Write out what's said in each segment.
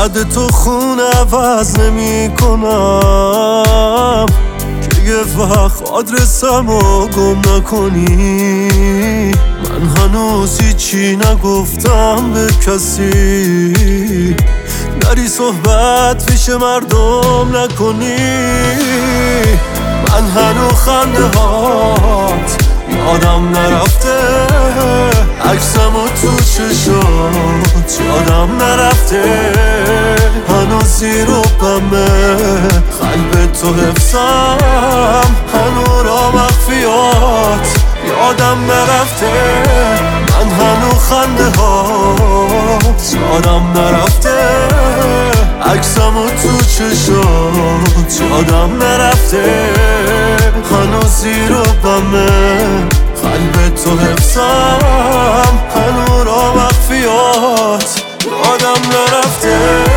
بعد تو خون عوض نمی کنم که یه وقت آدرسم رو گم نکنی. من هنوز هیچی نگفتم به کسی، نری صحبت پیش مردم نکنی. من هنوز خنده هات یادم نرفته، عکسم و تو چشات یادم نرفته. هنوز زیر و بمه قلب تو حفظم، هنوز را مخفیات یادم نرفته. من هنوز خنده هات یادم نرفته، عکسم و تو چشات یادم نرفته. هنوز زیر و بمه قلب تو حفظم، هنوز را مخفیات یادم نرفته.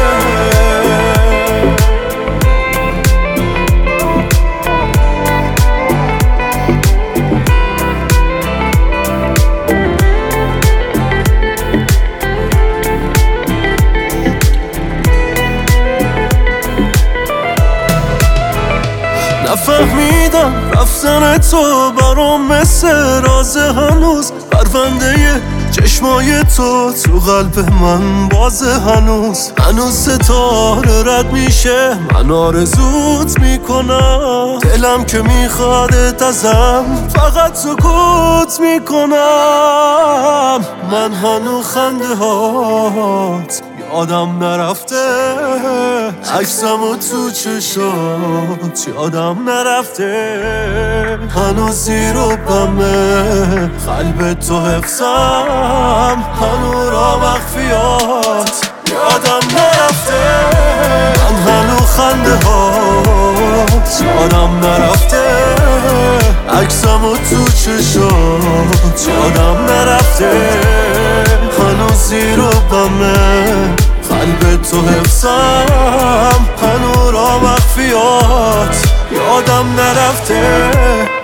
نفهمیدم رفتن تو برام مثل راز، هنوز پرونده چشمای تو قلب من بازه. هنوز ستاره رد میشه، من آرزوت میکنم. دلم که میخوادت ازم فقط سکوت میکنم. من هنوز خنده هات یادم نرفته، عکسم و تو چشات یادم نرفته. هنوز زیر و بمه قلب تو حفظم، هنوز را مخفیات یادم نرفته. من هنوز خنده هات یادم نرفته، عکسم و تو چشات یادم نرفته. هنوز زیر و بمه قلب تو حفظم، هنوز را مخفیات یادم نرفته.